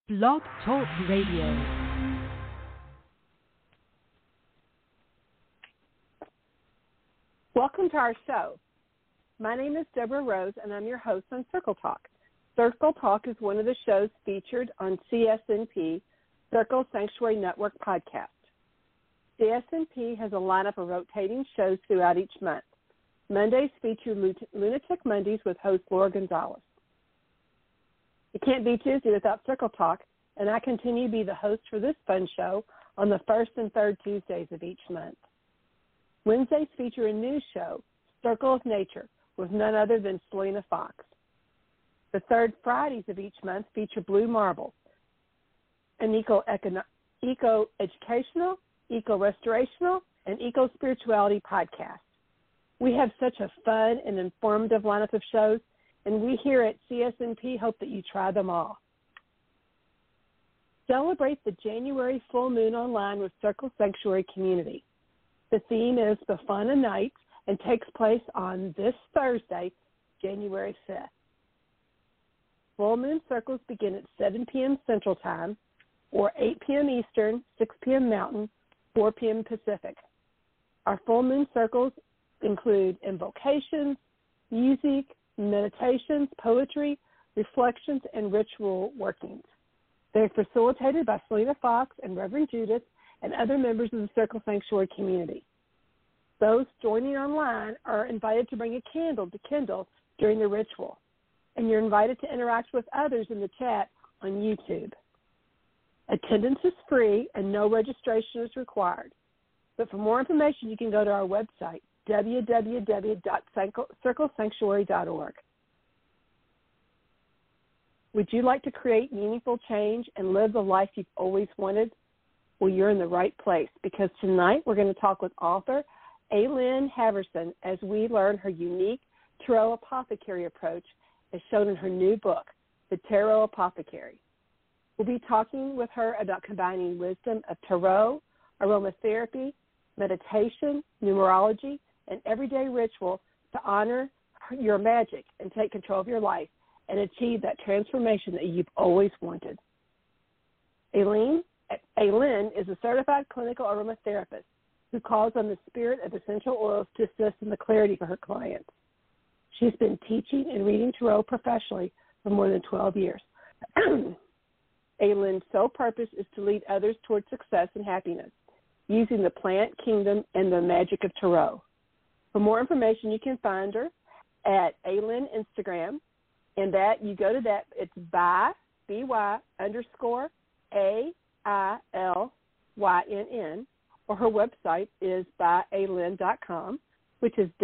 Blog Talk Radio. Welcome to our show. My name is Deborah Rose, and I'm your host on Circle Talk. Circle Talk is one of the shows featured on CSNP, Circle Sanctuary Network podcast. CSNP has a lineup of rotating shows throughout each month. Mondays feature Lunatic Mondays with host Laura Gonzalez. It can't be Tuesday without Circle Talk, and I continue to be the host for this fun show on the first and third Tuesdays of each month. Wednesdays feature a new show, Circle of Nature, with none other than Selena Fox. The third Fridays of each month feature Blue Marble, an eco-educational, eco-restorational, and eco-spirituality podcast. We have such a fun and informative lineup of shows, and we here at CSNP hope that you try them all. Celebrate the January full moon online with Circle Sanctuary Community. The theme is Befana Night and takes place on this Thursday, January 5th. Full moon circles begin at 7 p.m. Central Time, or 8 p.m. Eastern, 6 p.m. Mountain, 4 p.m. Pacific. Our full moon circles include invocations, music, meditations, poetry, reflections, and ritual workings. They're facilitated by Selena Fox and Reverend Judith and other members of the Circle Sanctuary community. Those joining online are invited to bring a candle to kindle during the ritual, and you're invited to interact with others in the chat on YouTube. Attendance is free and no registration is required. But for more information, you can go to our website, www.circlesanctuary.org. Would you like to create meaningful change and live the life you've always wanted? Well, you're in the right place, because tonight we're going to talk with author Aylin Haverson as we learn her unique Tarot Apothecary approach as shown in her new book, The Tarot Apothecary. We'll be talking with her about combining wisdom of tarot, aromatherapy, meditation, numerology, and everyday ritual to honor your magic and take control of your life and achieve that transformation that you've always wanted. Aylin is a certified clinical aromatherapist who calls on the spirit of essential oils to assist in the clarity for her clients. She's been teaching and reading tarot professionally for more than 12 years. Aylin's sole purpose is to lead others towards success and happiness using the plant kingdom and the magic of tarot. For more information, you can find her at Aylin Instagram, and that you go to that, it's by BY_AILYNN, or her website is byaylin.com, which is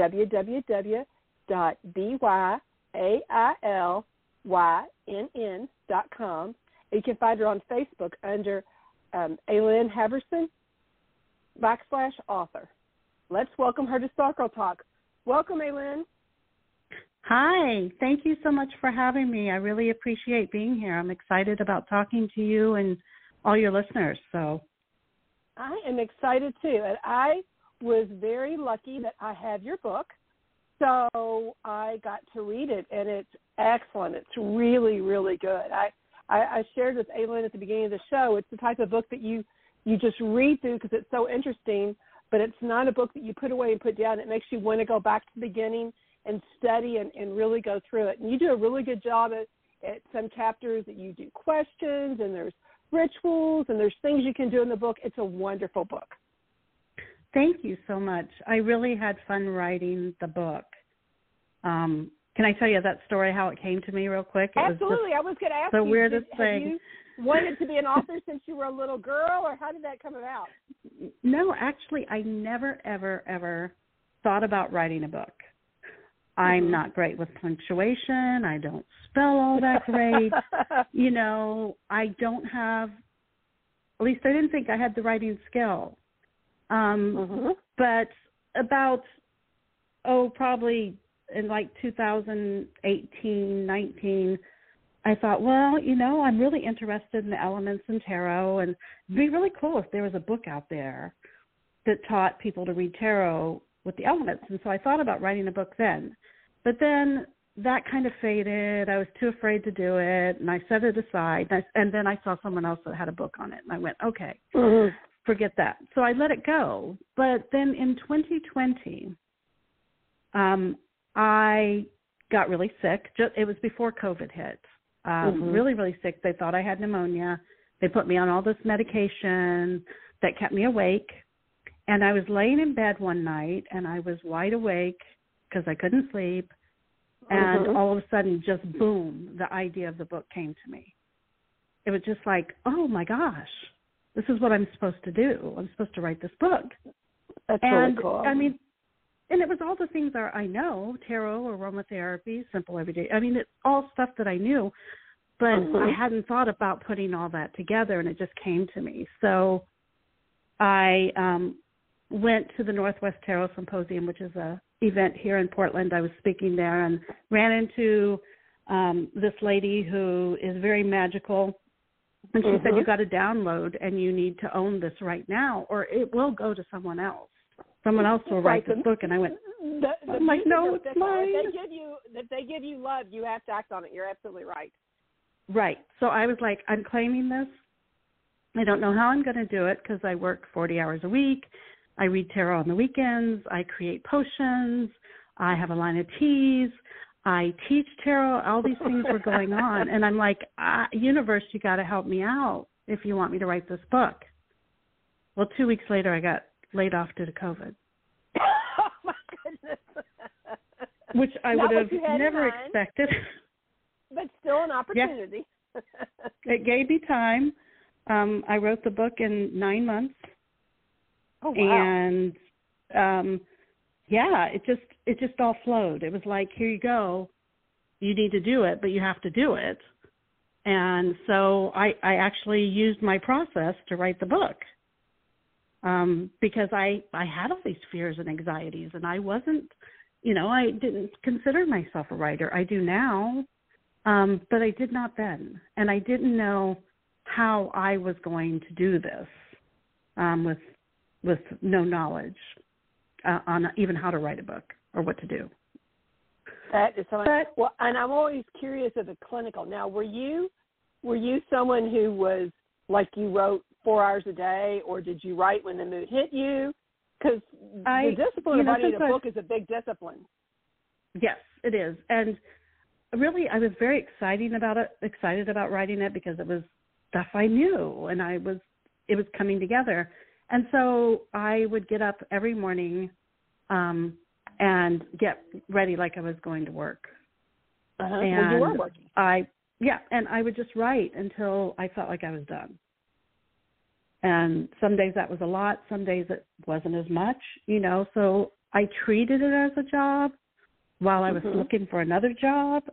www.byaylynn.com. You can find her on Facebook under Aylin Haverson /author. Let's welcome her to Circle Talk. Welcome, Aylin. Hi. Thank you so much for having me. I really appreciate being here. I'm excited about talking to you and all your listeners. So I am excited, too. And I was very lucky that I have your book. So I got to read it, and it's excellent. It's really, really good. I shared with Aylin at the beginning of the show, it's the type of book that you just read through because it's so interesting, but it's not a book that you put away and put down. It makes you want to go back to the beginning and study and really go through it. And you do a really good job at some chapters that you do questions, and there's rituals, and there's things you can do in the book. It's a wonderful book. Thank you so much. I really had fun writing the book. Can I tell you that story, how it came to me real quick? Absolutely. I was going to ask the you, weirdest have thing. you wanted to be an author since you were a little girl, or how did that come about? No, actually, I never, ever, ever thought about writing a book. I'm not great with punctuation. I don't spell all that great. I don't have, at least I didn't think I had the writing skill. But about, probably in like 2018, 19, I thought, well, I'm really interested in the elements and tarot, and it'd be really cool if there was a book out there that taught people to read tarot with the elements. And so I thought about writing a book then. But then that kind of faded. I was too afraid to do it, and I set it aside. And then I saw someone else that had a book on it, and I went, okay, forget that. So I let it go. But then in 2020, I got really sick. It was before COVID hit. Really, really sick. They thought I had pneumonia. They put me on all this medication that kept me awake. And I was laying in bed one night, and I was wide awake because I couldn't sleep. And all of a sudden, just boom, the idea of the book came to me. It was just like, oh, my gosh, this is what I'm supposed to do. I'm supposed to write this book. That's really cool. I mean, and it was all the things that I know, tarot, aromatherapy, simple everyday. I mean, it's all stuff that I knew, but I hadn't thought about putting all that together, and it just came to me. So I went to the Northwest Tarot Symposium, which is a event here in Portland. I was speaking there and ran into this lady who is very magical. And she said, you got to download and you need to own this right now or it will go to someone else. Someone else will write this book. And I went, I'm like, no, it's mine. If they give you love, you have to act on it. You're absolutely right. Right. So I was like, I'm claiming this. I don't know how I'm going to do it because I work 40 hours a week. I read tarot on the weekends. I create potions. I have a line of teas. I teach tarot. All these things were going on. And I'm like, universe, you got to help me out if you want me to write this book. Well, 2 weeks later, I got laid off due to COVID. Oh, my goodness. Which I would have never expected. But still an opportunity. Yeah. It gave me time. I wrote the book in 9 months. Oh, wow. And it just all flowed. It was like, here you go. You need to do it, but you have to do it. And so I actually used my process to write the book because I had all these fears and anxieties, and I wasn't, I didn't consider myself a writer. I do now, but I did not then. And I didn't know how I was going to do this with no knowledge on even how to write a book or what to do. That is so. Well, and I'm always curious of the clinical. Now, were you someone who was like you wrote 4 hours a day, or did you write when the mood hit you? Because the discipline of writing a book is a big discipline. Yes, it is. And really, I was very excited about writing it because it was stuff I knew, and it was coming together. And so I would get up every morning and get ready like I was going to work. And you were working. And I would just write until I felt like I was done. And some days that was a lot, some days it wasn't as much, so I treated it as a job while I was looking for another job,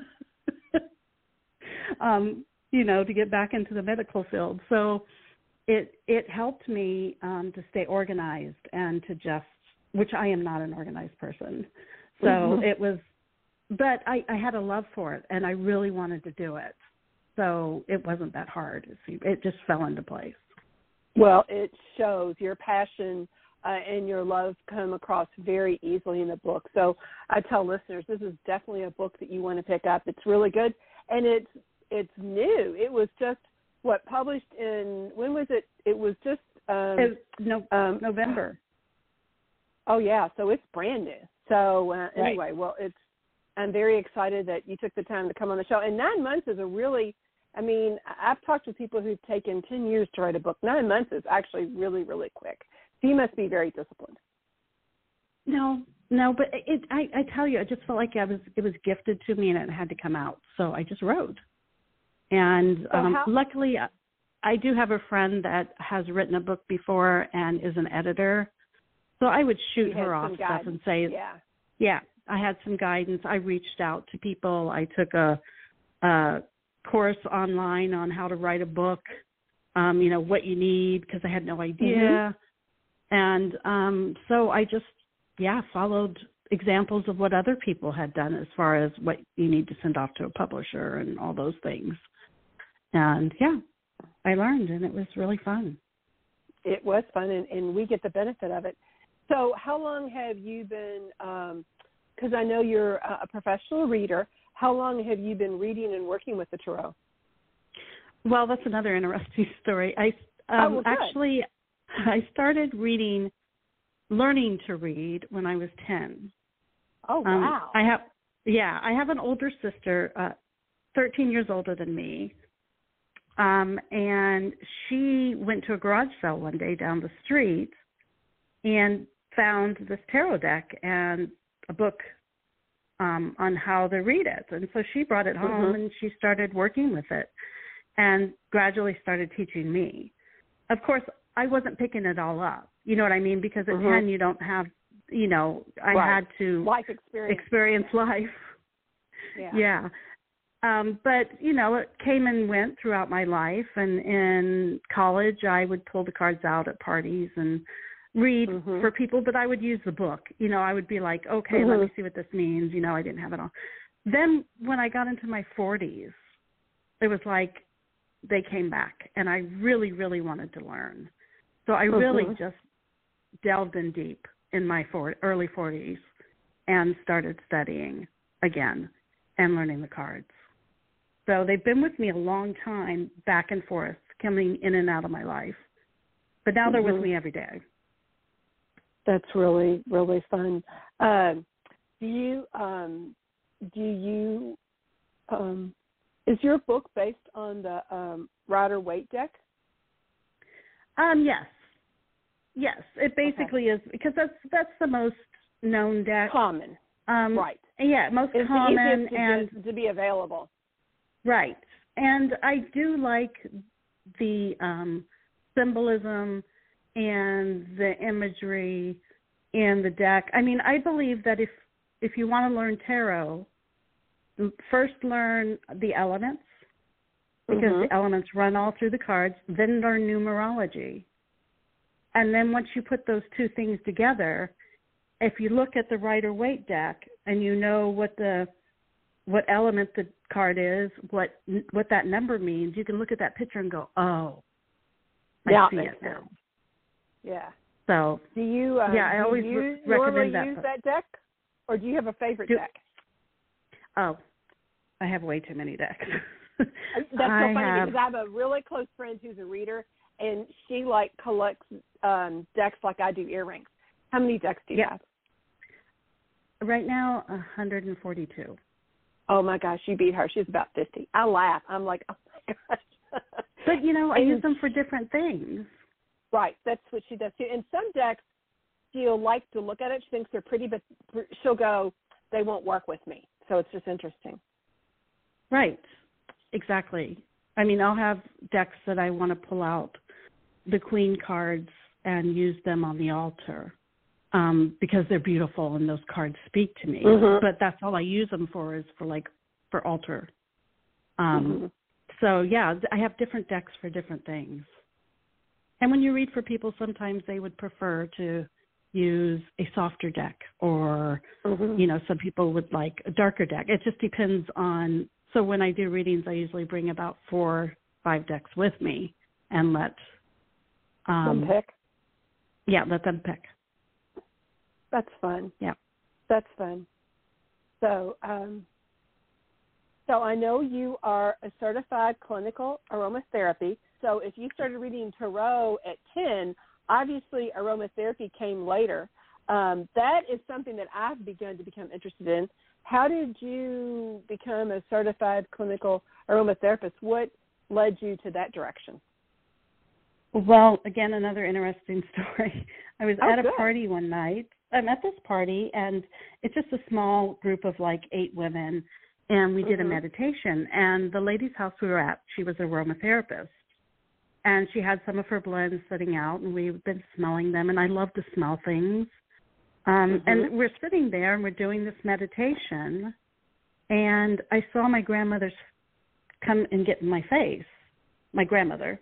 to get back into the medical field. So it helped me to stay organized and to just, which I am not an organized person. So it was, but I had a love for it and I really wanted to do it. So it wasn't that hard. It just fell into place. Well, it shows your passion and your love come across very easily in the book. So I tell listeners, this is definitely a book that you want to pick up. It's really good. And it's new. It was just, published in, when was it? It was just November. Oh, yeah. So it's brand new. So anyway, well, I'm very excited that you took the time to come on the show. And 9 months is I've talked to people who've taken 10 years to write a book. 9 months is actually really, really quick. So you must be very disciplined. No, but I tell you, I just felt like it was gifted to me and it had to come out. So I just wrote. And luckily, I do have a friend that has written a book before and is an editor. So I would shoot her off stuff and say, I had some guidance. I reached out to people. I took a course online on how to write a book, what you need, because I had no idea. And so I just, followed examples of what other people had done as far as what you need to send off to a publisher and all those things. And, I learned, and it was really fun. It was fun, and we get the benefit of it. So how long have you been because I know you're a professional reader, how long have you been reading and working with the tarot? Well, that's another interesting story. I started learning to read when I was 10. Oh, wow. I have an older sister, 13 years older than me. And she went to a garage sale one day down the street and found this tarot deck and a book on how to read it. And so she brought it home and she started working with it and gradually started teaching me. Of course, I wasn't picking it all up. You know what I mean? Because at 10, you don't have, I had to life experience life. Yeah. But, it came and went throughout my life. And in college, I would pull the cards out at parties and read for people, but I would use the book. I would be like, okay, let me see what this means. I didn't have it all. Then when I got into my 40s, it was like they came back, and I really, really wanted to learn. So I really just delved in deep in my early 40s and started studying again and learning the cards. So they've been with me a long time, back and forth, coming in and out of my life. But now they're with me every day. That's really, really fun. Is your book based on the Rider-Waite deck? Yes. It basically is, because that's the most known deck. Common. Right. Yeah, most it's common and to be available. Right. And I do like the symbolism and the imagery in the deck. I mean, I believe that if you want to learn tarot, first learn the elements, because the elements run all through the cards, then learn numerology. And then once you put those two things together, if you look at the Rider-Waite deck and you know what element the card is, what that number means, you can look at that picture and go, oh, I see it now. Yeah. So do you? I always recommend that. Use that deck, or do you have a favorite deck? Oh, I have way too many decks. That's so funny because I have a really close friend who's a reader, and she collects decks like I do earrings. How many decks do you have? Right now, 142. Oh my gosh, you beat her. She's about 50. I laugh. I'm like, oh my gosh. But I use them for different things. Right, that's what she does too. And some decks, she'll like to look at it. She thinks they're pretty, but she'll go, they won't work with me. So it's just interesting. Right, exactly. I mean, I'll have decks that I want to pull out the queen cards and use them on the altar because they're beautiful and those cards speak to me. But that's all I use them for, is for altar. So, yeah, I have different decks for different things. And when you read for people, sometimes they would prefer to use a softer deck, or, some people would like a darker deck. It just depends on. So when I do readings, I usually bring about 4-5 decks with me and let them pick. Yeah, let them pick. That's fun. Yeah, that's fun. So, so I know you are a certified clinical aromatherapy. So if you started reading tarot at 10, obviously aromatherapy came later. That is something that I've begun to become interested in. How did you become a certified clinical aromatherapist? What led you to that direction? Well, again, another interesting story. I was at a party one night. I'm at this party, and it's just a small group of 8 women, and we did a meditation. And the lady's house we were at, she was an aromatherapist. And she had some of her blends sitting out, and we've been smelling them, and I love to smell things. And we're sitting there, and we're doing this meditation, and I saw my grandmother's come and get in my face, my grandmother,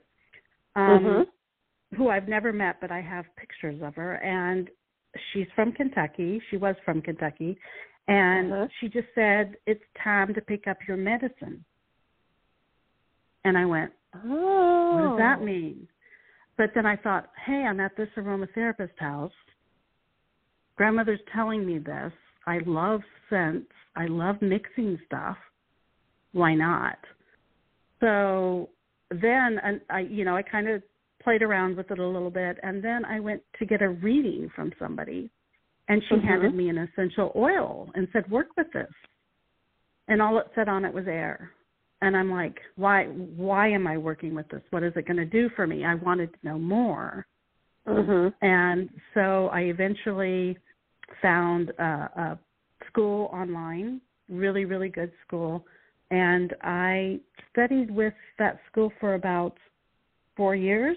who I've never met, but I have pictures of her, and she's from Kentucky. She was from Kentucky, and she just said, it's time to pick up your medicine. And I went, oh, what does that mean? But then I thought, hey, I'm at this aromatherapist house. Grandmother's telling me this. I love scents. I love mixing stuff. Why not? So then I kind of played around with it a little bit, and then I went to get a reading from somebody, and she handed me an essential oil and said, work with this. And all it said on it was air. And I'm like, why am I working with this? What is it going to do for me? I wanted to know more. And so I eventually found a school online, really, really good school, and I studied with that school for about 4 years,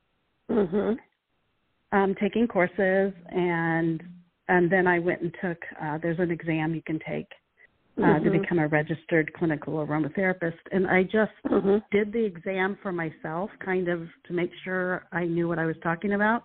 taking courses, and then I went and took, there's an exam you can take to become a registered clinical aromatherapist, and I just did the exam for myself, kind of to make sure I knew what I was talking about,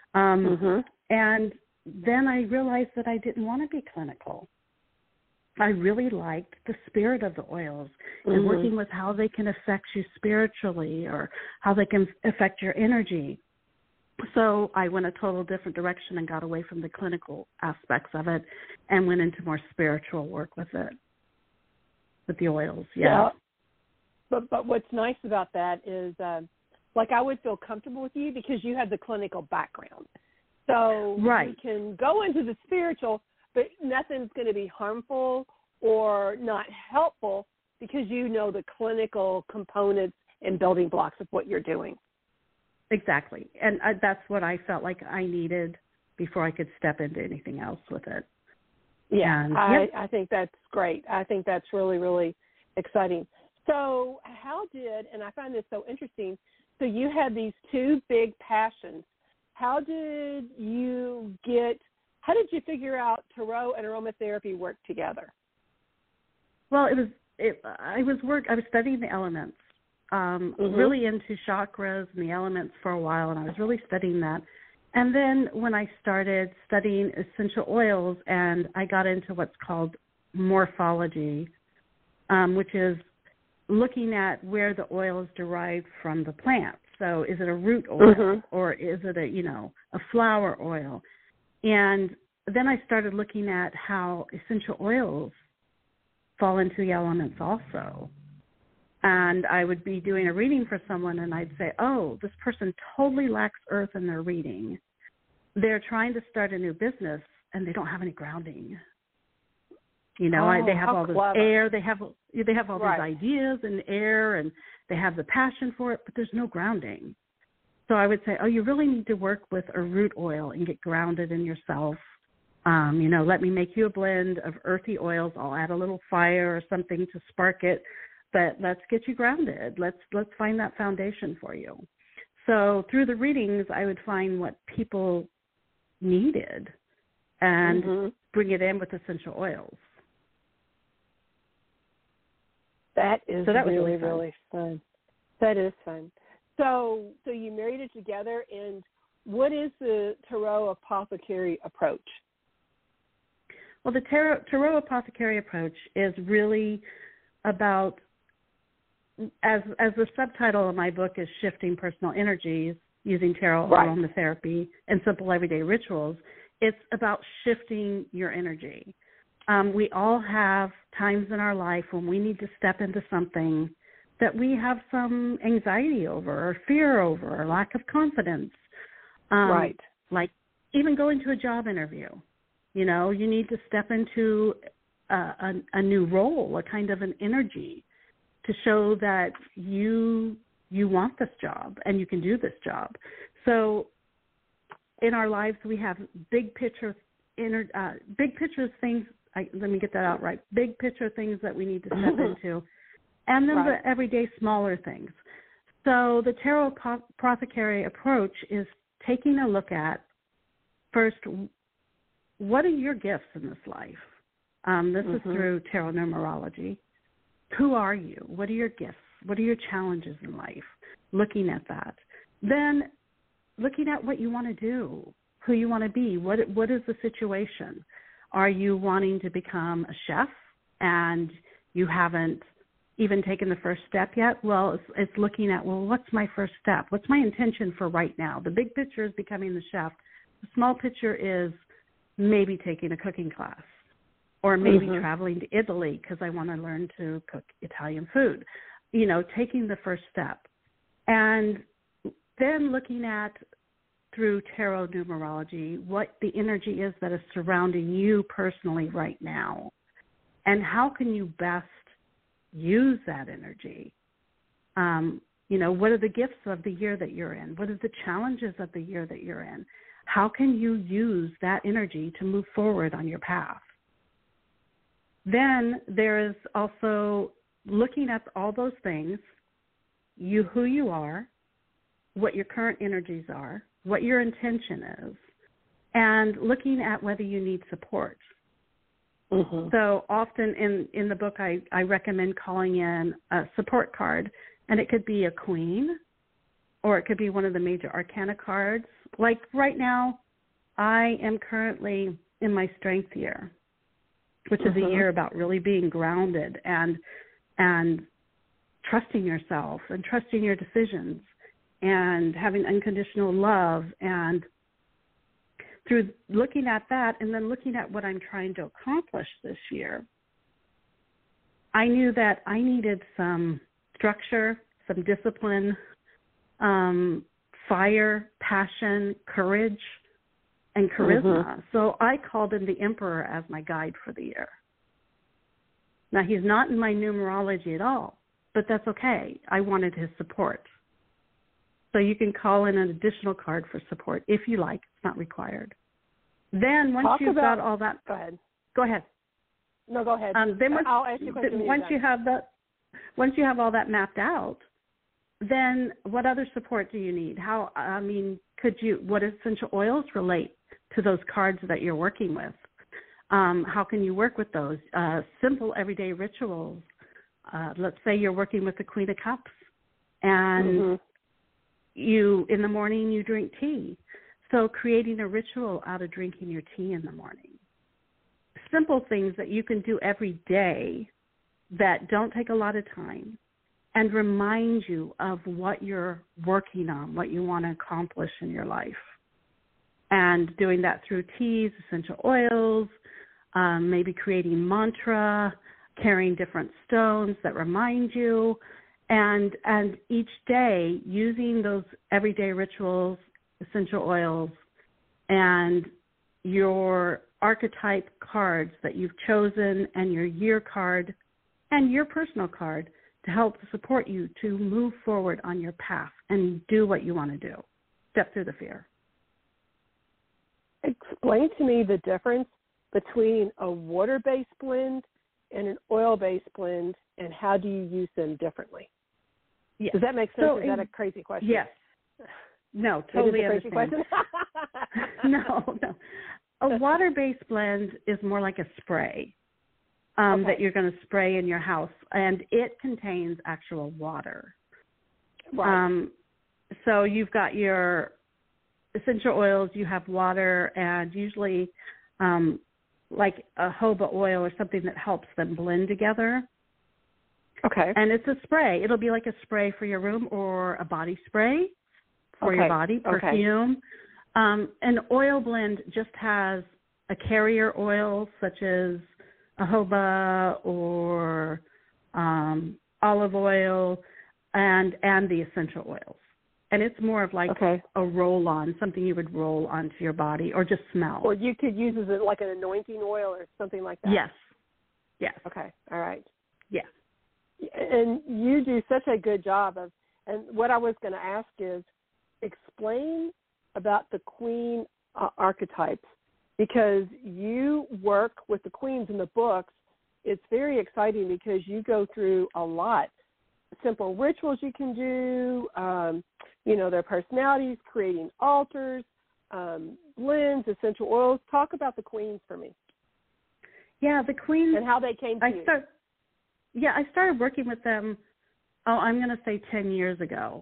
and then I realized that I didn't want to be clinical. I really liked the spirit of the oils and working with how they can affect you spiritually or how they can affect your energy. So I went a total different direction and got away from the clinical aspects of it and went into more spiritual work with it, with the oils. Yeah. But what's nice about that is, like, I would feel comfortable with you because you have the clinical background. So you can go into the spiritual, but nothing's going to be harmful or not helpful because you know the clinical components and building blocks of what you're doing. Exactly. And that's what I felt like I needed before I could step into anything else with it. Yeah, I think that's great. I think that's really, really exciting. So and I find this so interesting, so you had these two big passions. How did you figure out tarot and aromatherapy work together? Well, I was studying the elements. Really into chakras and the elements for a while, and I was really studying that. And then when I started studying essential oils, and I got into what's called morphology, which is looking at where the oil is derived from the plant. So is it a root oil or is it a flower oil? And then I started looking at how essential oils fall into the elements also. And I would be doing a reading for someone, and I'd say, oh, this person totally lacks earth in their reading. They're trying to start a new business, and they don't have any grounding. They have all this air. They have all these ideas and air, and they have the passion for it, but there's no grounding. So I would say, oh, you really need to work with a root oil and get grounded in yourself. Let me make you a blend of earthy oils. I'll add a little fire or something to spark it. But let's get you grounded. Let's find that foundation for you. So through the readings, I would find what people needed and bring it in with essential oils. That is really, really fun. That is fun. So you married it together, and what is the Tarot Apothecary approach? Well, the Tarot Apothecary approach is really about, as the subtitle of my book is Shifting Personal Energies Using Tarot Aromatherapy and Simple Everyday Rituals, it's about shifting your energy. We all have times in our life when we need to step into something that we have some anxiety over or fear over or lack of confidence. Like even going to a job interview. You need to step into a new role, a kind of an energy to show that you want this job and you can do this job. So in our lives, we have big picture things. Let me get that out right. Big picture things that we need to step into, and then the everyday smaller things. So the Tarot Apothecary approach is taking a look at, first, what are your gifts in this life? This is through tarot numerology. Who are you? What are your gifts? What are your challenges in life? Looking at that. Then looking at what you want to do, who you want to be. What is the situation? Are you wanting to become a chef and you haven't even taken the first step yet? Well, it's looking at, what's my first step? What's my intention for right now? The big picture is becoming the chef. The small picture is maybe taking a cooking class. or maybe traveling to Italy because I want to learn to cook Italian food. You know, taking the first step. And then looking at, through tarot numerology, what the energy is that is surrounding you personally right now, and how can you best use that energy. You know, what are the gifts of the year that you're in? What are the challenges of the year that you're in? How can you use that energy to move forward on your path? Then there is also looking at all those things, who you are, what your current energies are, what your intention is, and looking at whether you need support. So often in the book, I recommend calling in a support card, and it could be a queen, or it could be one of the major arcana cards. Like right now, I am currently in my strength year, which is a year about really being grounded and trusting yourself and trusting your decisions and having unconditional love. And through looking at that and then looking at what I'm trying to accomplish this year, I knew that I needed some structure, some discipline, fire, passion, courage, and charisma. So I called in the Emperor as my guide for the year. Now, he's not in my numerology at all, but that's okay. I wanted his support. So you can call in an additional card for support if you like. It's not required. Then once you've got all that... Go ahead. Go ahead. No, go ahead. Then I'll ask you a question. Once you have all that mapped out, then what other support do you need? What essential oils relate to those cards that you're working with? How can you work with those? Simple everyday rituals. Let's say you're working with the Queen of Cups, and in the morning you drink tea. So creating a ritual out of drinking your tea in the morning. Simple things that you can do every day that don't take a lot of time and remind you of what you're working on, what you want to accomplish in your life. And doing that through teas, essential oils, maybe creating mantra, carrying different stones that remind you, and each day using those everyday rituals, essential oils, and your archetype cards that you've chosen, and your year card, and your personal card to help support you to move forward on your path and do what you want to do. Step through the fear. Explain to me the difference between a water-based blend and an oil-based blend, and how do you use them differently? Yes. Does that make sense? Is that a crazy question? Yes. No, totally understand. Question? No. A water-based blend is more like a spray that you're going to spray in your house, and it contains actual water. Right. So you've got your essential oils, you have water, and usually like a jojoba oil or something that helps them blend together. Okay. And it's a spray. It'll be like a spray for your room or a body spray for your body, perfume. An oil blend just has a carrier oil such as a jojoba or olive oil and the essential oils. And it's more of like a roll-on, something you would roll onto your body or just smell. Or you could use it like an anointing oil or something like that. Yes. Okay. All right. Yes. And you do such a good job of, and what I was going to ask is, explain about the queen archetypes, because you work with the queens in the books. It's very exciting because you go through a lot. Simple rituals you can do, their personalities, creating altars, blends, essential oils. Talk about the queens for me. Yeah, the queens. And how they came to you. I started working with them, I'm going to say 10 years ago,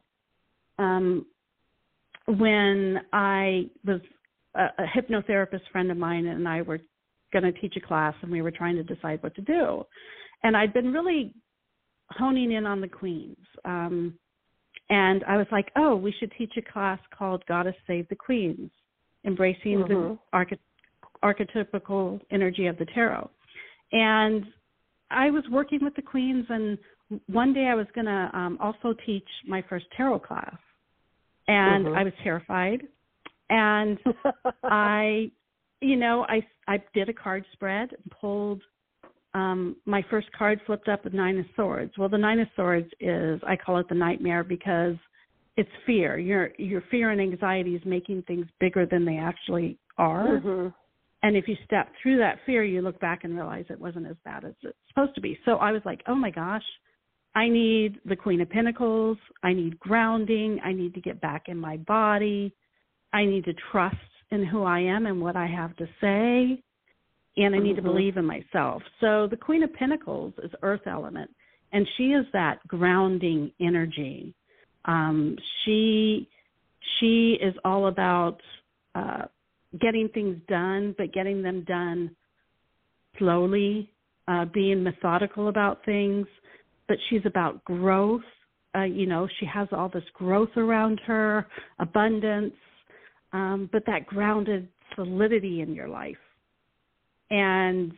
when I was a hypnotherapist friend of mine and I were going to teach a class, and we were trying to decide what to do. And I'd been really honing in on the queens. And I was like, we should teach a class called Goddess Save the Queens, embracing the archetypical energy of the tarot. And I was working with the queens, and one day I was going to also teach my first tarot class. And I was terrified. And I did a card spread and pulled my first card, flipped up with Nine of Swords. Well, the Nine of Swords is, I call it the nightmare because it's fear. Your fear and anxiety is making things bigger than they actually are. Mm-hmm. And if you step through that fear, you look back and realize it wasn't as bad as it's supposed to be. So I was like, oh my gosh, I need the Queen of Pentacles. I need grounding. I need to get back in my body. I need to trust in who I am and what I have to say. And I need to believe in myself. So the Queen of Pentacles is earth element, and she is that grounding energy. She is all about getting things done, but getting them done slowly, being methodical about things. But she's about growth. She has all this growth around her, abundance, but that grounded solidity in your life. And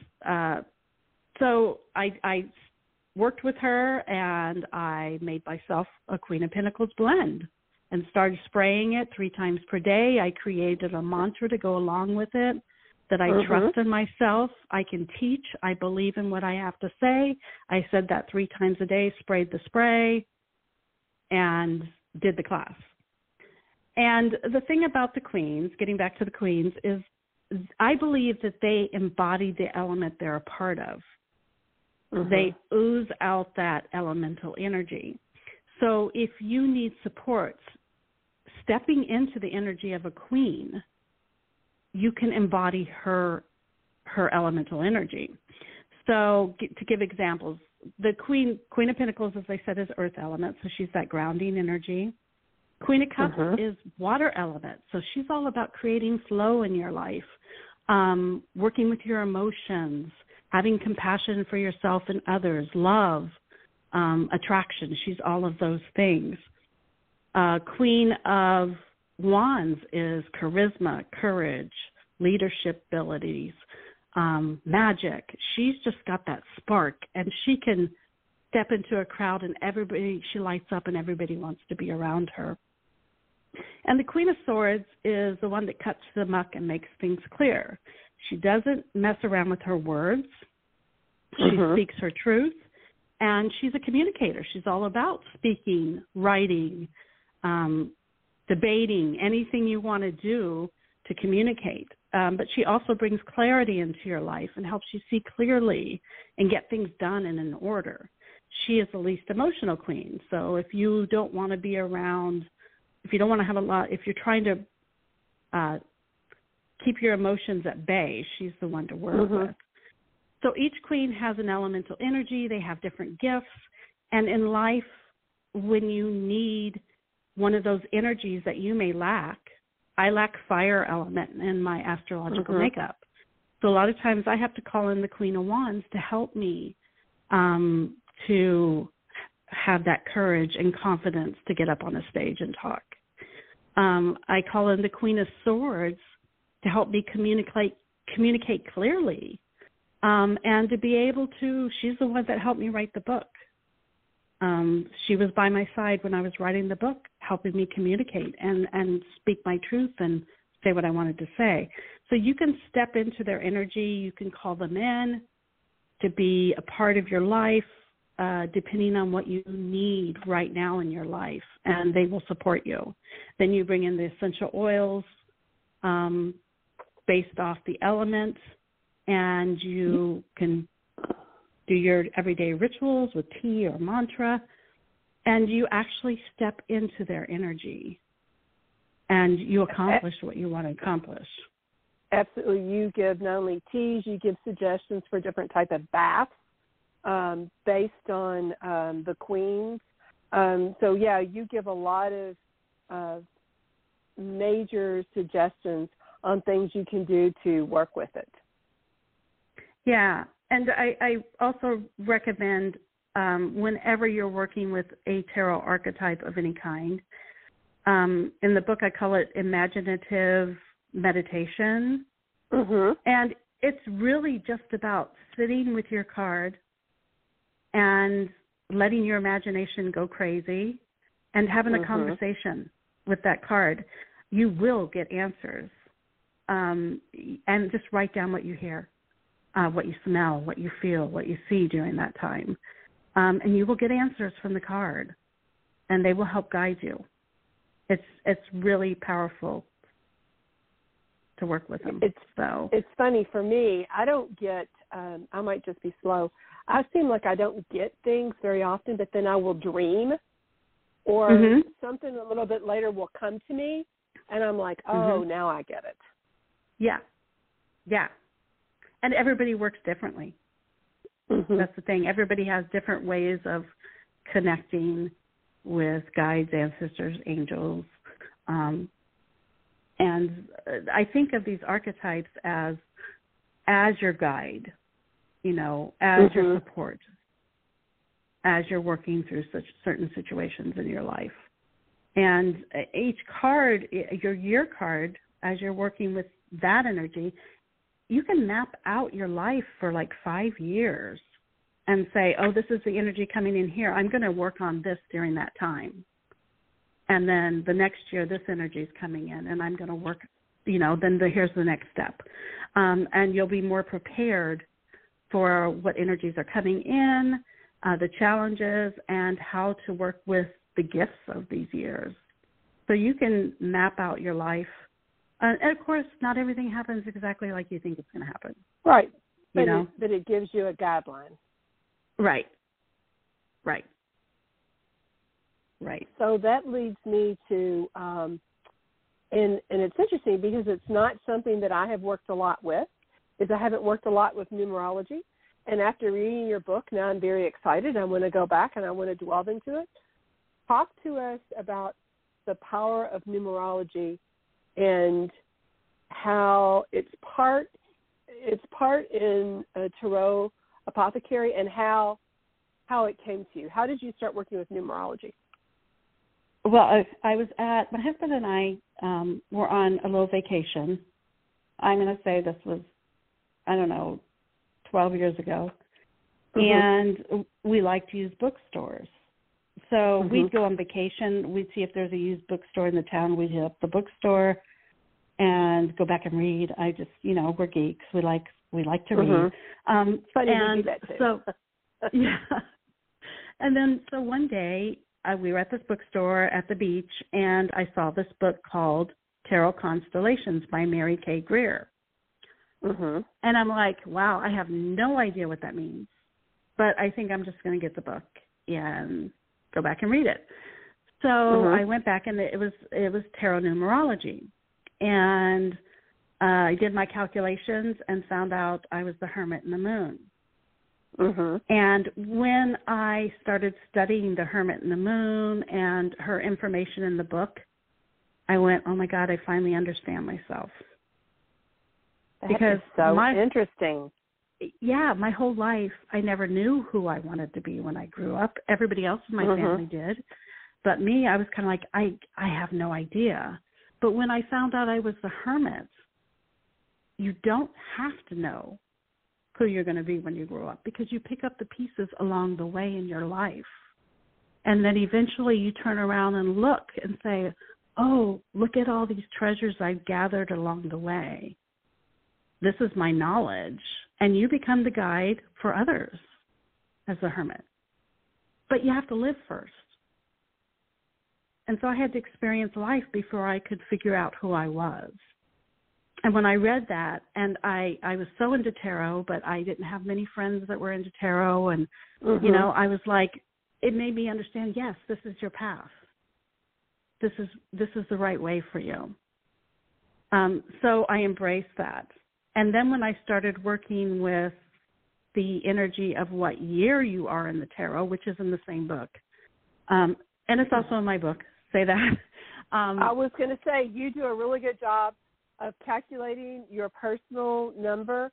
so I worked with her, and I made myself a Queen of Pentacles blend and started spraying it 3 times per day. I created a mantra to go along with it, that I trust in myself. I can teach. I believe in what I have to say. I said that 3 times a day, sprayed the spray, and did the class. And the thing about the queens, getting back to the queens, is I believe that they embody the element they're a part of. They ooze out that elemental energy. So if you need support, stepping into the energy of a queen, you can embody her elemental energy. So to give examples, the Queen of Pentacles, as I said, is earth element, so she's that grounding energy. Queen of Cups is water element, so she's all about creating flow in your life, working with your emotions, having compassion for yourself and others, love, attraction. She's all of those things. Queen of Wands is charisma, courage, leadership abilities, magic. She's just got that spark, and she can step into a crowd and she lights up and everybody wants to be around her. And the Queen of Swords is the one that cuts the muck and makes things clear. She doesn't mess around with her words. She speaks her truth, and she's a communicator. She's all about speaking, writing, debating, anything you want to do to communicate. But she also brings clarity into your life and helps you see clearly and get things done in an order. She is the least emotional queen. So if you don't want to be around, if you don't want to have a lot, if you're trying to keep your emotions at bay, she's the one to work with. So each queen has an elemental energy. They have different gifts. And in life, when you need one of those energies that you may lack, I lack fire element in my astrological makeup. So a lot of times I have to call in the Queen of Wands to help me to have that courage and confidence to get up on a stage and talk. I call in the Queen of Swords to help me communicate clearly, and to be able to, she's the one that helped me write the book. She was by my side when I was writing the book, helping me communicate and speak my truth and say what I wanted to say. So you can step into their energy. You can call them in to be a part of your life, depending on what you need right now in your life, and they will support you. Then you bring in the essential oils based off the elements, and you can do your everyday rituals with tea or mantra, and you actually step into their energy, and you accomplish what you want to accomplish. Absolutely. You give not only teas, you give suggestions for different type of baths based on the queens. So, yeah, you give a lot of major suggestions on things you can do to work with it. Yeah, and I also recommend whenever you're working with a tarot archetype of any kind, in the book I call it imaginative meditation. And it's really just about sitting with your card and letting your imagination go crazy and having a conversation with that card. You will get answers. And just write down what you hear, what you smell, what you feel, what you see during that time. And you will get answers from the card, and they will help guide you. It's really powerful to work with them. It's funny for me. I don't get. I might just be slow. I seem like I don't get things very often, but then I will dream, or something a little bit later will come to me, and I'm like, oh, now I get it. Yeah. And everybody works differently. That's the thing. Everybody has different ways of connecting with guides, ancestors, angels. And I think of these archetypes as your guide, as your support, as you're working through such certain situations in your life. And each card, your year card, as you're working with that energy, you can map out your life for like 5 years and say, oh, this is the energy coming in here. I'm going to work on this during that time. And then the next year, this energy is coming in, and I'm going to work, here's the next step. And you'll be more prepared for what energies are coming in, the challenges, and how to work with the gifts of these years. So you can map out your life. And, of course, not everything happens exactly like you think it's going to happen. Right. But it gives you a guideline. Right. So that leads me to, and it's interesting because it's not something that I have worked a lot with, is I haven't worked a lot with numerology. And after reading your book, now I'm very excited. I want to go back and I want to delve into it. Talk to us about the power of numerology and how it's part in Tarot Apothecary, and how it came to you. How did you start working with numerology? Well, I was my husband and I were on a little vacation. I'm going to say this was, 12 years ago. And we like to use bookstores. So we'd go on vacation. We'd see if there's a used bookstore in the town. We'd hit up the bookstore and go back and read. I just, we're geeks. We like to read. Funny to do that too. So, yeah. And then, so one day we were at this bookstore at the beach, and I saw this book called Tarot Constellations by Mary K. Greer. And I'm like, wow, I have no idea what that means, but I think I'm just going to get the book and go back and read it. So I went back, and it was tarot numerology, and I did my calculations and found out I was the hermit in the moon. And when I started studying the hermit in the moon and her information in the book, I went, oh my God, I finally understand myself. That is so interesting. Yeah, my whole life, I never knew who I wanted to be when I grew up. Everybody else in my family did. But me, I was kind of like, I have no idea. But when I found out I was the hermit, you don't have to know who you're going to be when you grow up, because you pick up the pieces along the way in your life. And then eventually you turn around and look and say, oh, look at all these treasures I've gathered along the way. This is my knowledge. And you become the guide for others as a hermit. But you have to live first. And so I had to experience life before I could figure out who I was. And when I read that, and I was so into tarot, but I didn't have many friends that were into tarot. And, I was like, it made me understand, yes, this is your path. This is the right way for you. So I embraced that. And then when I started working with the energy of what year you are in the tarot, which is in the same book, and it's also in my book, say that. I was going to say, you do a really good job of calculating your personal number.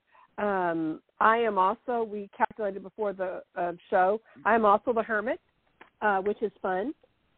I am also, we calculated before the show, I am also the hermit, which is fun.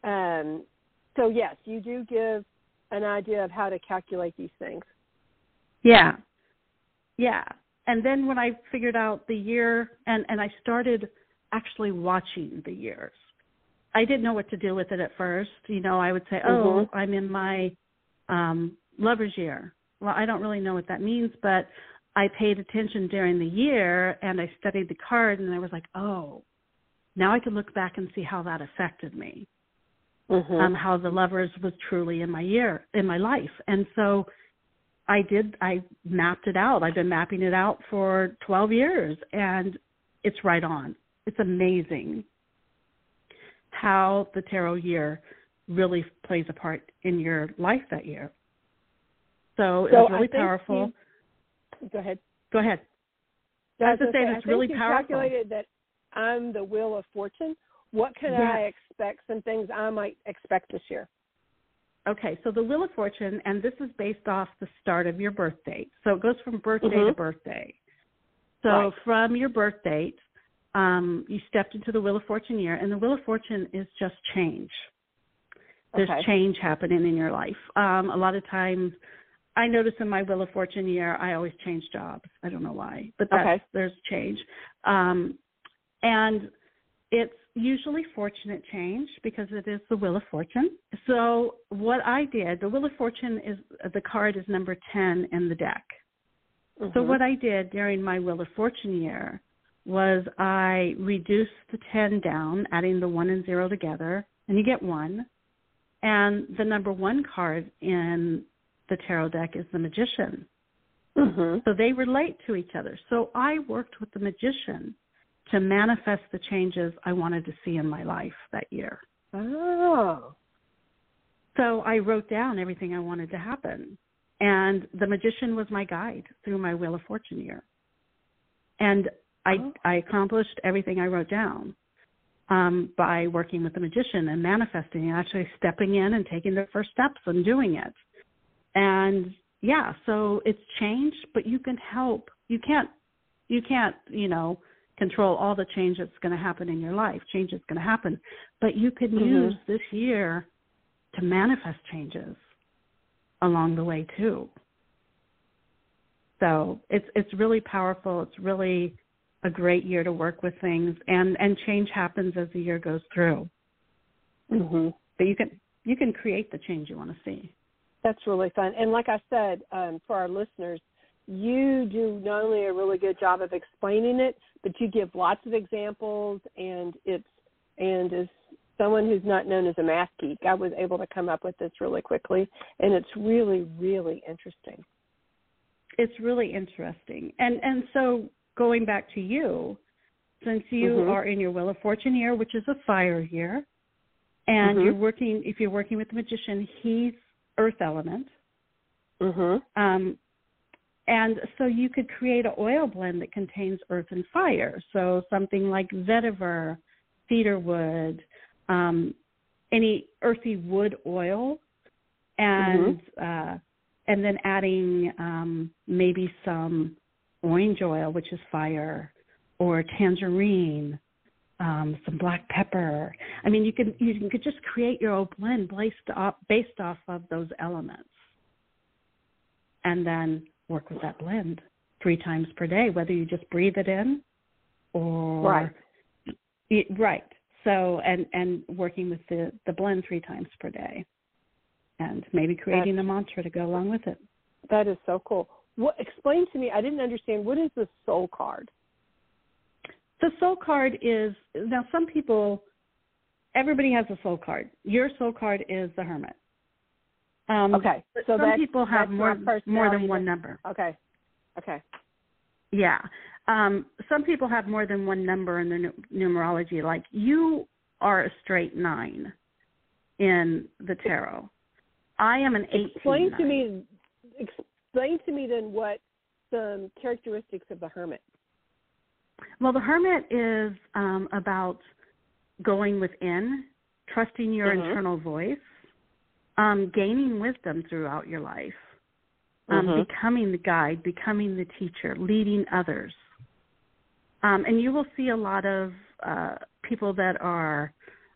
So, yes, you do give an idea of how to calculate these things. Yeah. And then when I figured out the year, and I started actually watching the years, I didn't know what to do with it at first. You know, I would say, oh, I'm in my lover's year. Well, I don't really know what that means, but I paid attention during the year, and I studied the card, and I was like, oh, now I can look back and see how that affected me, how the lovers was truly in my life. And so I mapped it out. I've been mapping it out for 12 years, and it's right on. It's amazing how the tarot year really plays a part in your life that year. So it was really powerful. Go ahead. Go ahead. I was just saying it's really powerful. You calculated that I'm the Wheel of Fortune. What can I expect? Some things I might expect this year. Okay, so the Wheel of Fortune, and this is based off the start of your birth date. So it goes from birthday to birthday. So from your birth date, you stepped into the Wheel of Fortune year, and the Wheel of Fortune is just change. There's change happening in your life. A lot of times, I notice in my Wheel of Fortune year, I always change jobs. I don't know why, but there's change. And it's usually fortunate change because it is the Wheel of Fortune. So what I did, the Wheel of Fortune the card is number 10 in the deck. So what I did during my Wheel of Fortune year was I reduced the 10 down, adding the 1 and 0 together, and you get 1. And the number 1 card in the tarot deck is the Magician. So they relate to each other. So I worked with the Magician to manifest the changes I wanted to see in my life that year. Oh. So I wrote down everything I wanted to happen. And the Magician was my guide through my Wheel of Fortune year. And I accomplished everything I wrote down by working with the Magician and manifesting and actually stepping in and taking the first steps and doing it. And, so it's changed, but you can help. You can't, control all the change that's going to happen in your life. Change is going to happen. But you can use this year to manifest changes along the way, too. So it's really powerful. It's really a great year to work with things, and change happens as the year goes through. But you can create the change you want to see. That's really fun. And like I said, for our listeners, you do not only a really good job of explaining it, but you give lots of examples, and as someone who's not known as a math geek, I was able to come up with this really quickly, and it's really, really interesting. It's really interesting. And so going back to you, since you are in your Wheel of Fortune year, which is a fire year, and if you're working with the Magician, he's earth element. And so you could create an oil blend that contains earth and fire. So something like vetiver, cedarwood, any earthy wood oil, and then adding maybe some orange oil, which is fire, or tangerine, some black pepper. I mean, you could just create your own blend based off of those elements, and then work with that blend 3 times per day, whether you just breathe it in or So and working with the blend 3 times per day, and maybe creating a mantra to go along with it. That is so cool. Explain to me, I didn't understand, what is the soul card? The soul card is, now everybody has a soul card. Your soul card is the Hermit. Okay. So some people have more than one number. Okay. Yeah. Some people have more than one number in their numerology. Like you are a straight 9 in the tarot. I am an 18. Explain to me then what some characteristics of the Hermit. Well, the Hermit is about going within, trusting your internal voice, gaining wisdom throughout your life, becoming the guide, becoming the teacher, leading others. And you will see a lot of people that are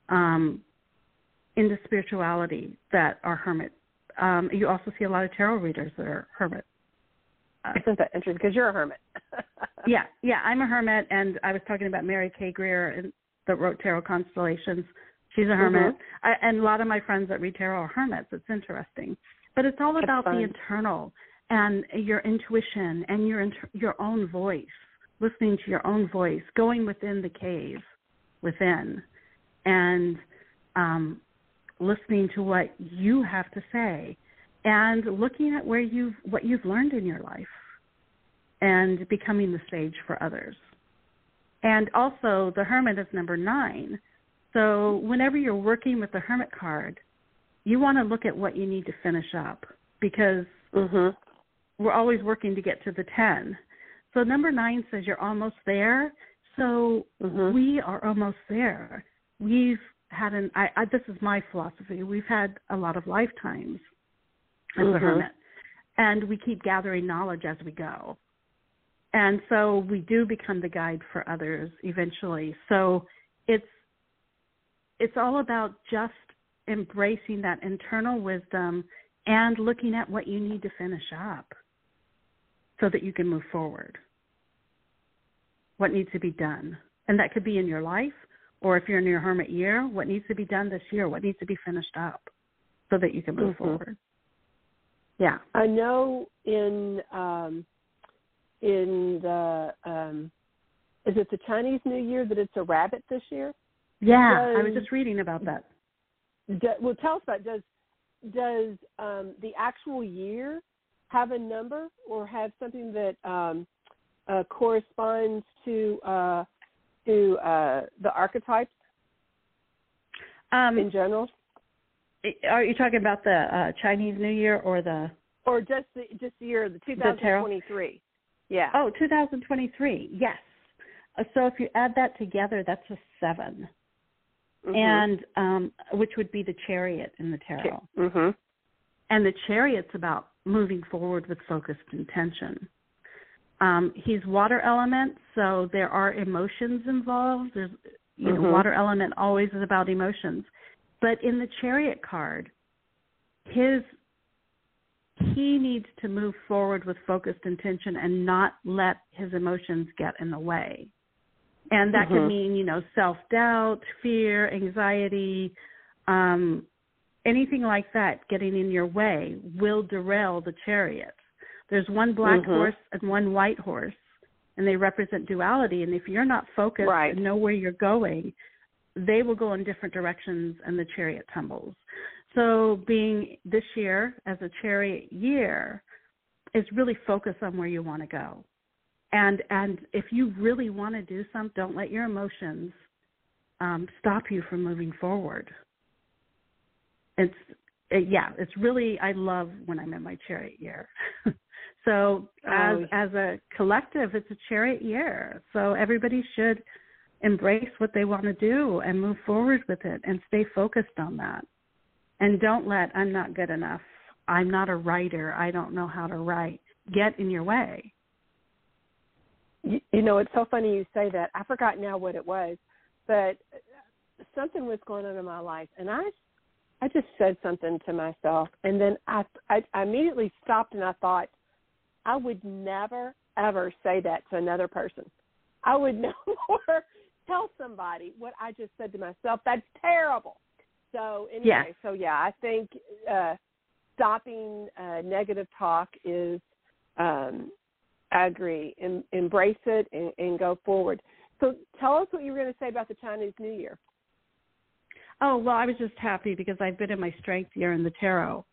into spirituality that are hermit. You also see a lot of tarot readers that are hermit. Isn't that interesting? Because you're a hermit. Yeah, I'm a hermit, and I was talking about Mary Kay Greer that wrote Tarot Constellations. She's a hermit, and a lot of my friends that read tarot are hermits. It's interesting, but it's all about the internal and your intuition and your own voice, listening to your own voice, going within the cave within, and listening to what you have to say, and looking at what you've learned in your life, and becoming the sage for others. And also, the Hermit is number 9. So whenever you're working with the Hermit card, you want to look at what you need to finish up, because we're always working to get to the 10. So number 9 says you're almost there. So we are almost there. We've had this is my philosophy. We've had a lot of lifetimes as a hermit, and we keep gathering knowledge as we go. And so we do become the guide for others eventually. So it's all about just embracing that internal wisdom and looking at what you need to finish up so that you can move forward. What needs to be done. And that could be in your life, or if you're in your hermit year, what needs to be done this year, what needs to be finished up so that you can move forward. Yeah. I know in the is it the Chinese New Year that it's a rabbit this year? Yeah, I was just reading about that. Well, tell us about does the actual year have a number or have something that corresponds to the archetypes in general? Are you talking about the Chinese New Year or just the year, the 2023? Yeah. Oh, 2023. Yes. So if you add that together, that's a 7, and which would be the Chariot in the tarot. And the Chariot's about moving forward with focused intention. He's water element, so there are emotions involved. There's, water element always is about emotions. But in the Chariot card, he needs to move forward with focused intention and not let his emotions get in the way. And that could mean, self-doubt, fear, anxiety, anything like that getting in your way will derail the Chariot. There's one black horse and one white horse, and they represent duality. And if you're not focused and know where you're going, they will go in different directions and the Chariot tumbles. So being this year as a Chariot year is really focus on where you want to go. And if you really want to do something, don't let your emotions stop you from moving forward. It's really, I love when I'm in my Chariot year. So as a collective, it's a Chariot year. So everybody should embrace what they want to do and move forward with it and stay focused on that. And don't let, I'm not good enough, I'm not a writer, I don't know how to write, get in your way. It's so funny you say that. I forgot now what it was, but something was going on in my life, and I just said something to myself, and then I immediately stopped and I thought, I would never, ever say that to another person. I would no more tell somebody what I just said to myself. That's terrible. So anyway, I think stopping negative talk is, I agree, embrace it and go forward. So tell us what you were going to say about the Chinese New Year. Oh, well, I was just happy because I've been in my strength year in the tarot,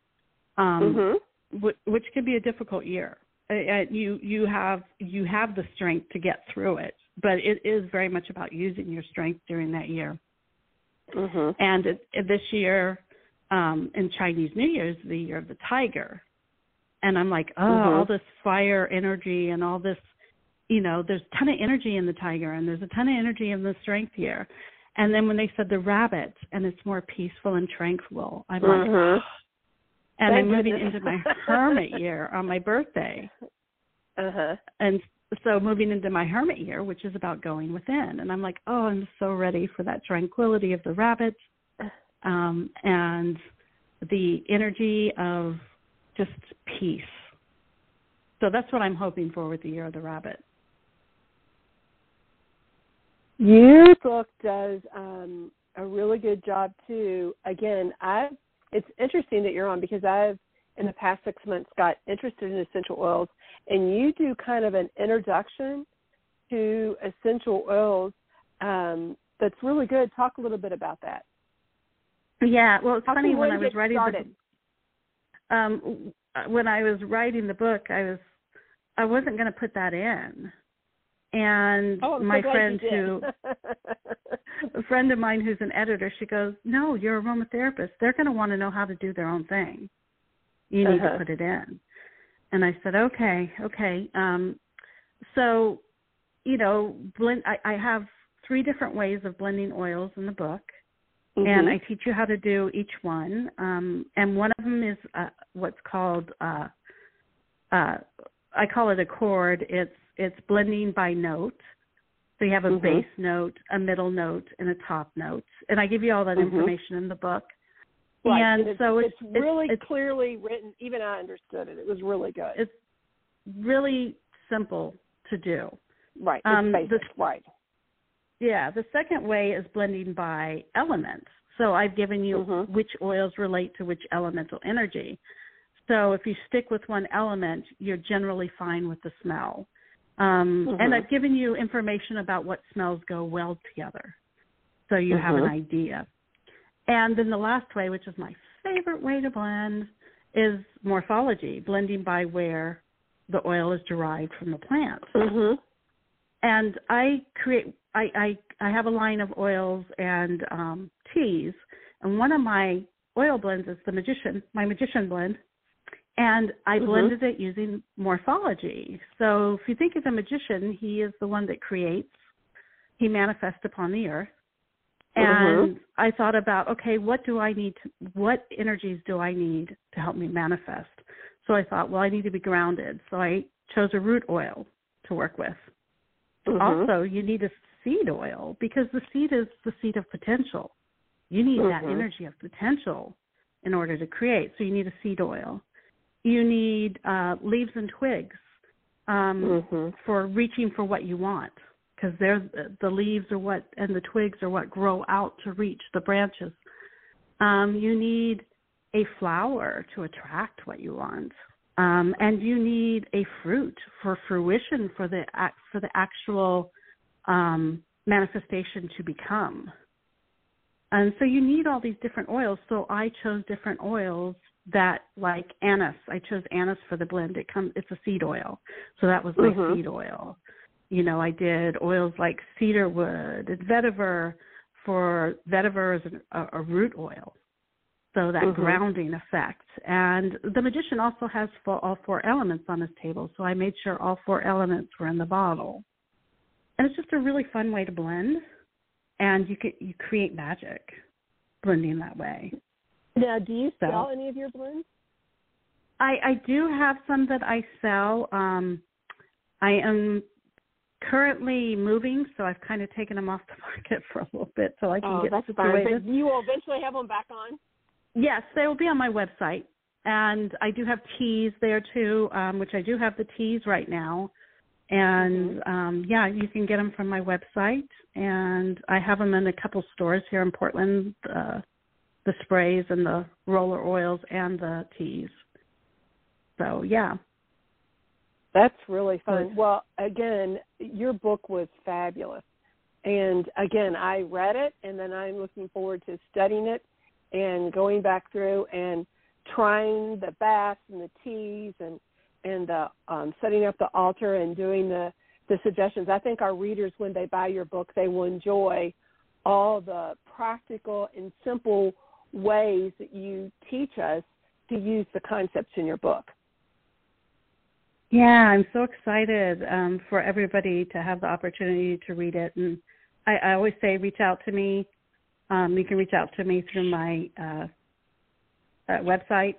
which can be a difficult year. You have the strength to get through it, but it is very much about using your strength during that year. And this year, in Chinese New Year, is the year of the tiger. And I'm like, all this fire energy and all this, there's a ton of energy in the tiger and there's a ton of energy in the strength year. And then when they said the rabbit and it's more peaceful and tranquil, I'm like, and I'm moving into my hermit year on my birthday. And so moving into my hermit year, which is about going within. And I'm like, I'm so ready for that tranquility of the rabbit and the energy of just peace. So that's what I'm hoping for with the year of the rabbit. Your book does a really good job too. Again, it's interesting that you're on because I've in the past 6 months got interested in essential oils, and you do kind of an introduction to essential oils that's really good. Talk a little bit about that. Yeah, well, it's funny when I was writing when I was writing the book, I wasn't going to put that in. And my friend a friend of mine who's an editor, she goes, "No, you're a aromatherapist. They're going to want to know how to do their own thing. You need to put it in." And I said, okay. So, I have 3 different ways of blending oils in the book, and I teach you how to do each one. And one of them is what's called, I call it a chord. It's blending by note. So you have a base note, a middle note, and a top note. And I give you all that information in the book. Right. And it's really clearly written. Even I understood it. It was really good. It's really simple to do. Right. It's basic. Right. Yeah. The second way is blending by element. So I've given you which oils relate to which elemental energy. So if you stick with one element, you're generally fine with the smell. And I've given you information about what smells go well together, so you have an idea. And then the last way, which is my favorite way to blend, is morphology, blending by where the oil is derived from the plant. And I have a line of oils and teas, and one of my oil blends is my magician blend. And I blended it using morphology. So if you think of a magician, he is the one that creates. He manifests upon the earth. And I thought about, okay, what energies do I need to help me manifest? So I thought, well, I need to be grounded. So I chose a root oil to work with. Also, you need a seed oil because the seed is the seed of potential. You need that energy of potential in order to create. So you need a seed oil. You need leaves and twigs for reaching for what you want, because the leaves and the twigs are what grow out to reach the branches. You need a flower to attract what you want, and you need a fruit for fruition, for the actual manifestation to become. And so you need all these different oils. So I chose different oils that, like anise. I chose anise for the blend. It's a seed oil. So that was my seed oil. I did oils like cedarwood and vetiver. Vetiver is a root oil. So that grounding effect. And the magician also has all 4 elements on his table. So I made sure all 4 elements were in the bottle. And it's just a really fun way to blend. And you create magic blending that way. Now, do you sell any of your blends? I do have some that I sell. I am currently moving, so I've kind of taken them off the market for a little bit till I can get situated. But you will eventually have them back on? Yes, they will be on my website. And I do have teas there, too, which I do have the teas right now. And, you can get them from my website. And I have them in a couple stores here in Portland, the sprays and the roller oils and the teas. So, yeah. That's really fun. Well, again, your book was fabulous. And, again, I read it, and then I'm looking forward to studying it and going back through and trying the baths and the teas and the setting up the altar and doing the suggestions. I think our readers, when they buy your book, they will enjoy all the practical and simple ways that you teach us to use the concepts in your book. Yeah, I'm so excited for everybody to have the opportunity to read it. And I always say reach out to me. You can reach out to me through my website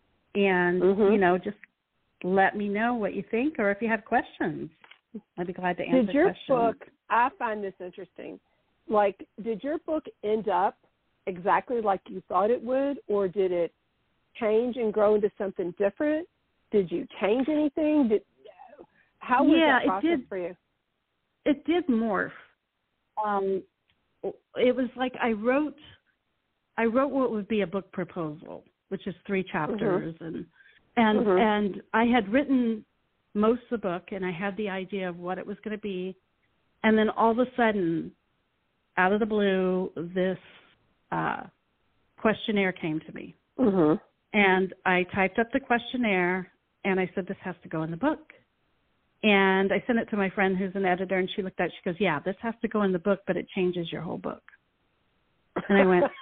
and, just let me know what you think or if you have questions. I'd be glad to answer questions. Did your book, I find this interesting, did your book end up exactly like you thought it would, or did it change and grow into something different? Did you change anything? How was that process for you? It did morph. it was like I wrote what would be a book proposal, which is 3 chapters, and I had written most of the book, and I had the idea of what it was going to be, and then all of a sudden, out of the blue, this questionnaire came to me, and I typed up the questionnaire, and I said, this has to go in the book. And I sent it to my friend who's an editor, and she looked at it. She goes, yeah, this has to go in the book, but it changes your whole book. And I went,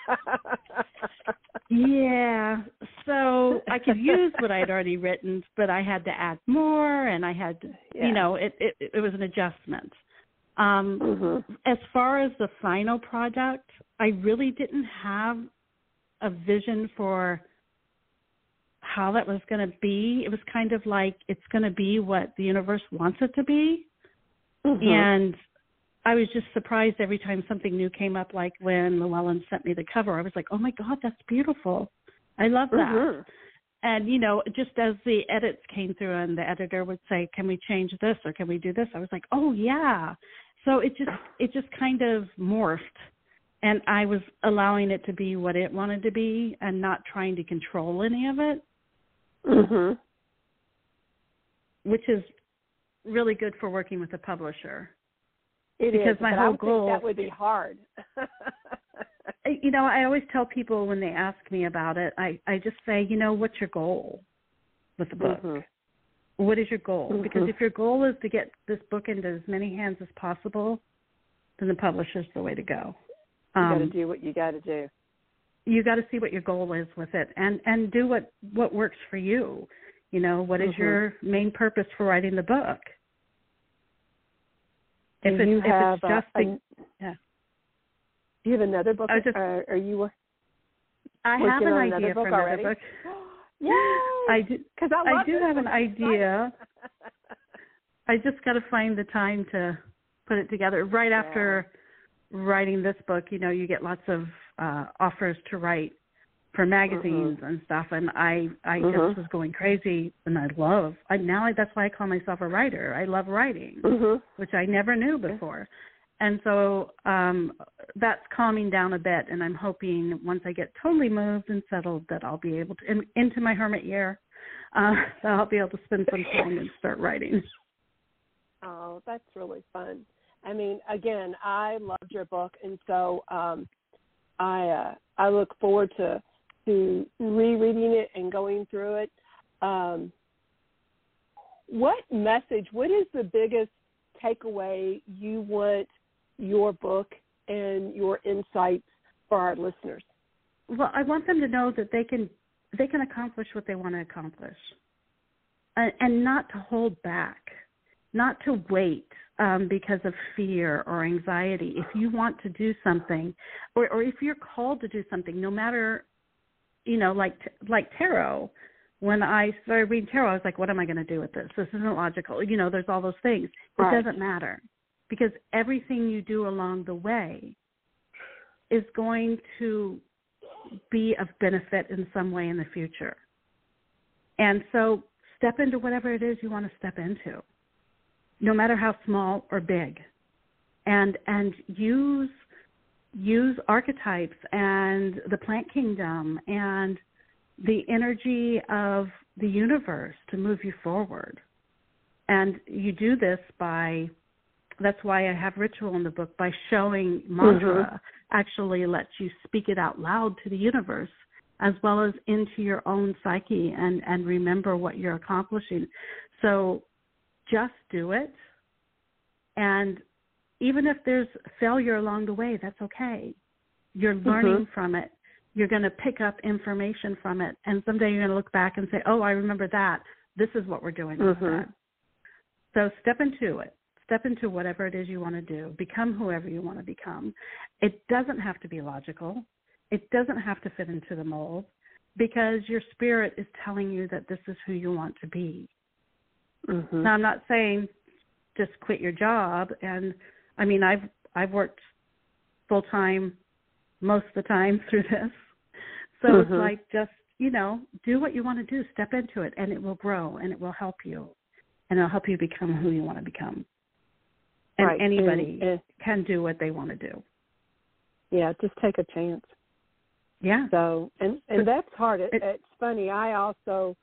yeah. So I could use what I'd already written, but I had to add more, and I had to, it was an adjustment. As far as the final product, I really didn't have a vision for how that was going to be. It was kind of like it's going to be what the universe wants it to be. And I was just surprised every time something new came up, like when Llewellyn sent me the cover. I was like, oh, my God, that's beautiful. I love that. And, just as the edits came through and the editor would say, can we change this or can we do this? I was like, oh, yeah. So it just kind of morphed. And I was allowing it to be what it wanted to be and not trying to control any of it. Which is really good for working with a publisher. Because my whole goal, that would be hard. I always tell people when they ask me about it, I just say, what's your goal with the book? What is your goal? Because if your goal is to get this book into as many hands as possible, then the publisher's the way to go. You got to do what you got to do. You got to see what your goal is with it, and do what works for you. What is your main purpose for writing the book? Do you have another book? Are you? I have an idea for another already? book. Yeah, I do. Because I do have an idea. I just got to find the time to put it together. Right after writing this book, you get lots of offers to write for magazines and stuff, and I just was going crazy, and that's why I call myself a writer. I love writing, which I never knew before. And so that's calming down a bit, and I'm hoping once I get totally moved and settled that I'll be able to, into my hermit year, that I'll be able to spend some time and start writing. Oh, that's really fun. I mean, again, I loved your book, and so I look forward to rereading it and going through it. What is the biggest takeaway you want your book and your insights for our listeners? Well, I want them to know that they can accomplish what they want to accomplish, and not to hold back, not to wait because of fear or anxiety. If you want to do something, or if you're called to do something, no matter, like tarot. When I started reading tarot, I was like, what am I going to do with this? This isn't logical. There's all those things. It doesn't matter, because everything you do along the way is going to be of benefit in some way in the future. And so step into whatever it is you want to step into, no matter how small or big, and use archetypes and the plant kingdom and the energy of the universe to move you forward. And you do this that's why I have ritual in the book, by showing mantra actually lets you speak it out loud to the universe as well as into your own psyche and remember what you're accomplishing. So just do it. And even if there's failure along the way, that's okay. You're learning from it. You're going to pick up information from it. And someday you're going to look back and say, oh, I remember that. This is what we're doing with that. So step into it. Step into whatever it is you want to do. Become whoever you want to become. It doesn't have to be logical. It doesn't have to fit into the mold, because your spirit is telling you that this is who you want to be. Now, I'm not saying just quit your job. And, I mean, I've worked full-time most of the time through this. So it's like, just, do what you want to do. Step into it, and it will grow, and it will help you. And it'll help you become who you want to become. And right. anybody can do what they want to do. Yeah, just take a chance. Yeah. So, and that's hard. It's funny. I also,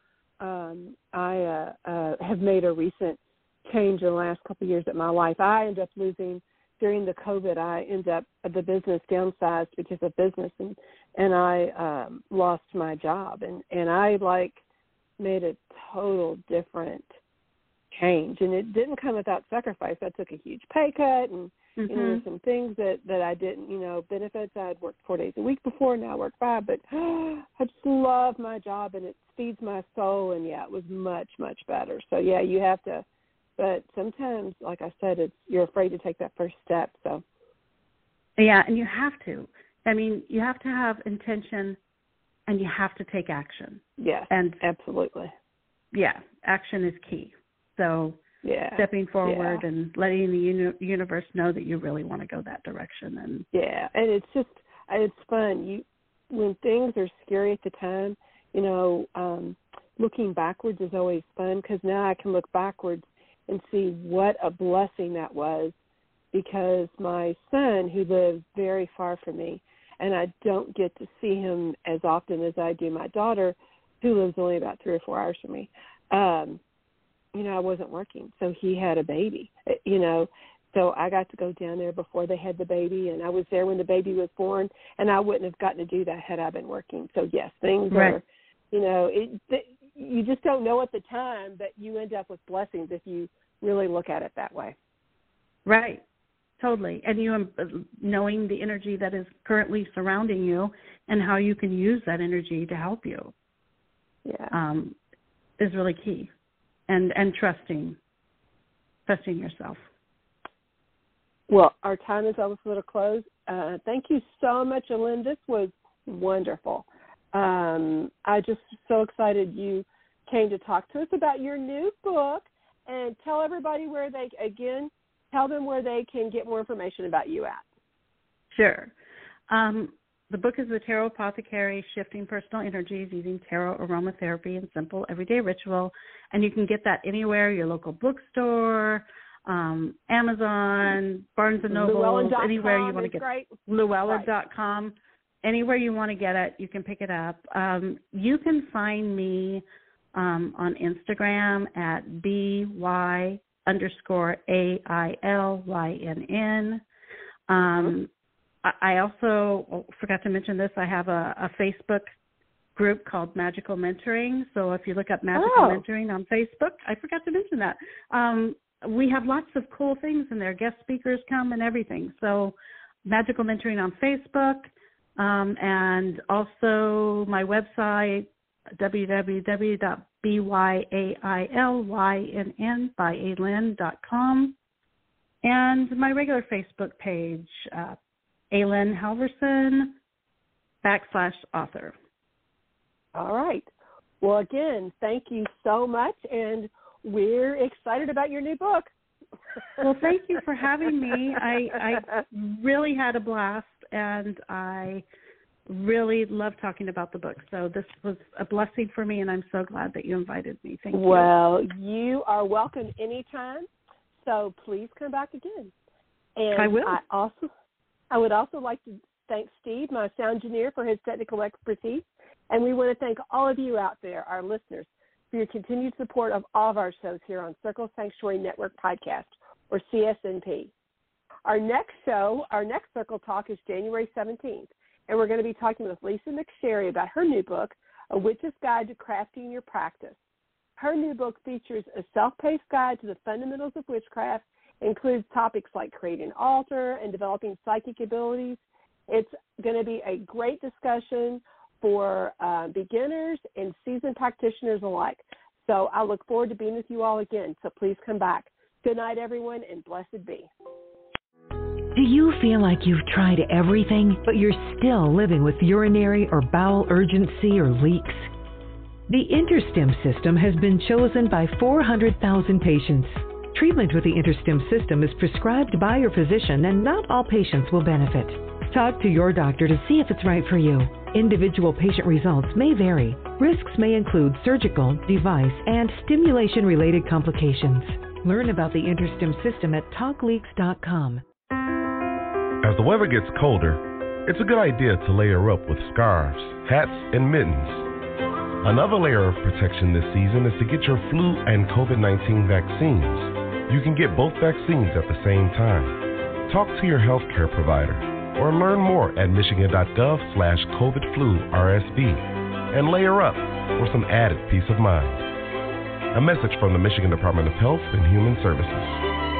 have made a recent change in the last couple of years in my life. I ended up losing during the COVID. The business downsized because of business, and I lost my job, and I made a total different change, and it didn't come without sacrifice. I took a huge pay cut, and there's some things that I didn't, benefits. I had worked 4 days a week before, now I work 5, but I just love my job, and it feeds my soul, and it was much, much better. So you have to, but sometimes, like I said, you're afraid to take that first step. So yeah, and you have to. I mean, you have to have intention, and you have to take action. Yes, and absolutely. Yeah, action is key. So stepping forward and letting the universe know that you really want to go that direction. And and it's fun. When things are scary at the time, looking backwards is always fun, because now I can look backwards and see what a blessing that was, because my son, who lives very far from me, and I don't get to see him as often as I do my daughter, who lives only about 3 or 4 hours from me. I wasn't working, so he had a baby, so I got to go down there before they had the baby, and I was there when the baby was born, and I wouldn't have gotten to do that had I been working. So, yes, things are, you just don't know at the time, but you end up with blessings if you really look at it that way. Right, totally. And knowing the energy that is currently surrounding you and how you can use that energy to help you is really key. And trusting yourself. Well, our time is almost a little close. Thank you so much, Ellen. This was wonderful. I'm just so excited you came to talk to us about your new book, and tell everybody tell them where they can get more information about you at. Sure. The book is The Tarot Apothecary, Shifting Personal Energies Using Tarot Aromatherapy and Simple Everyday Ritual. And you can get that anywhere, your local bookstore, Amazon, Barnes & Noble, anywhere you want to get it. Llewellyn.com. Anywhere you want to get it, you can pick it up. You can find me on Instagram at BY_AILYNN. I also forgot to mention this. I have a Facebook group called Magical Mentoring. So if you look up Magical Mentoring on Facebook, I forgot to mention that. We have lots of cool things in there. Guest speakers come and everything. So Magical Mentoring on Facebook, and also my website, www.BYAILYNN.com, and my regular Facebook page, Aylin Halverson /author. All right. Well, again, thank you so much, and we're excited about your new book. Well, thank you for having me. I really had a blast, and I really love talking about the book. So this was a blessing for me, and I'm so glad that you invited me. Thank you. Well, you are welcome anytime, so please come back again. And I will. I would also like to thank Steve, my sound engineer, for his technical expertise. And we want to thank all of you out there, our listeners, for your continued support of all of our shows here on Circle Sanctuary Network Podcast, or CSNP. Our next Circle Talk is January 17th, and we're going to be talking with Lisa McSherry about her new book, A Witch's Guide to Crafting Your Practice. Her new book features a self-paced guide to the fundamentals of witchcraft, includes topics like creating an altar and developing psychic abilities. It's going to be a great discussion for beginners and seasoned practitioners alike. So I look forward to being with you all again. So please come back. Good night, everyone, and blessed be. Do you feel like you've tried everything, but you're still living with urinary or bowel urgency or leaks? The InterStim system has been chosen by 400,000 patients. Treatment with the InterStim system is prescribed by your physician, and not all patients will benefit. Talk to your doctor to see if it's right for you. Individual patient results may vary. Risks may include surgical, device, and stimulation-related complications. Learn about the InterStim system at talkleaks.com. As the weather gets colder, it's a good idea to layer up with scarves, hats, and mittens. Another layer of protection this season is to get your flu and COVID-19 vaccines. You can get both vaccines at the same time. Talk to your healthcare provider or learn more at michigan.gov/COVID-flu-RSV and layer up for some added peace of mind. A message from the Michigan Department of Health and Human Services.